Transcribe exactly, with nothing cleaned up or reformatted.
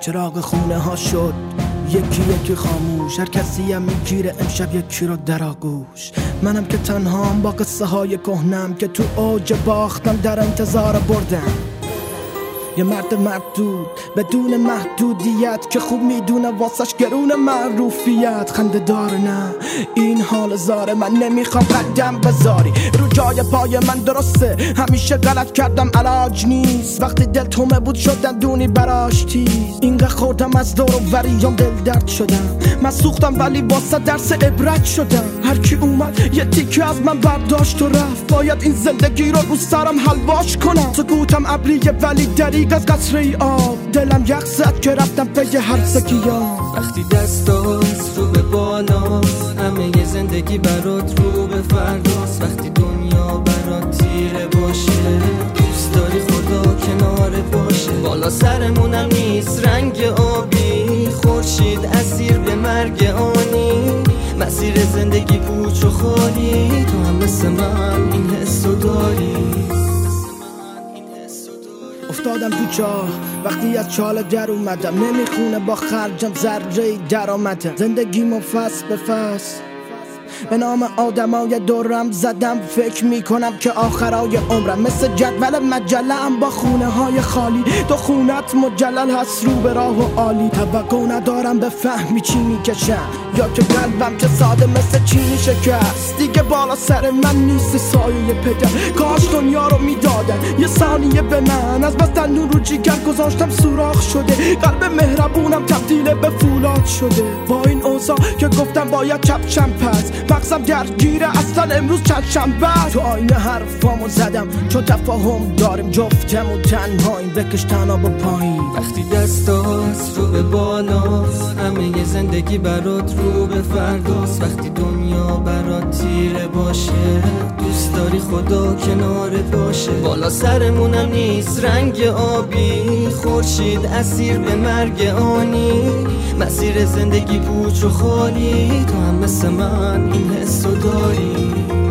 چراغ خونه ها شد یکی یکی خاموش، هر کسی هم میگیره امشب یکی رو در آغوش. منم که تنهام با قصه های کهنم که تو اوج باختم در انتظار بردم. یه مرد مردود بدون محدودیت که خوب میدونه واسش گرون معروفیت. خنده داره نه این حال زاره، من نمیخوام قدم بذاری رو جای پای من. درسته همیشه غلط کردم علاج نیست، وقتی دل تومه بود شدن دونی براش تیز. اینقدر خوردم از دور و وریام دل درد شدم، من سوختم ولی واسه درس عبرت شدم. هر کی اومد یه تیکه از من برداشت و رفت، باید این زندگی رو رو سرم حلواش کنم. سکوتم ابریه ولی دریق از قطره آب، دلم یخ زد که رفتم پی هر سکیام. وقتی دستاست رو به بالاست، همه ی زندگی برات رو به فرداست. وقتی دنیا برات تیره باشه، دوست داری خدا کنارت باشه. بالا سرمونم نیست رنگ آبی، خورشید اسیر به مرگ آنی. مسیر زندگی پوچ و خالی، تو هم مثل من این حسو داری. افتادم تو چاه وقتی از چاله در اومدم، نمیخونه با خرجم ذره در آمدم. زندگیمو فصل به فصل به نام آدمای دورم زدم، فکر میکنم که آخرای عمرم مثل جدول مجله ام با خونه های خالی. تو خونت مجلل هست رو به راه و عالی، توقع ندارم به فهمی چی میکشم، یا که قلبم که ساده مثل چینی شکست. دیگه بالا سر من نیست سایه پدر، کاش دنیا رو میدادن یه ثانیه به من. از بس دندون رو جیگر گذاشتم سوراخ شده، قلب مهربونم تبدیل به فولاد شده. با این اوضاع که گفتم باید چپ چم پس، مغزم درگیره اصلا امروز چند شنبه. تو آینه حرفامو زدم چون تفاهم داریم جفتمون تنهاییم، بکش تنها با پایین. وقتی دستاست رو به بالاست، همه ی زندگی برات رو به فرداست. وقتی دنیا برات تیره باشه، دوست داری خدا کنارت باشه. بالا سرمونم نیست رنگ آبی، خورشید اسیر به مرگ آنی. مسیر زندگی پوچ و خالی، تو هم مثل من این حسو داری.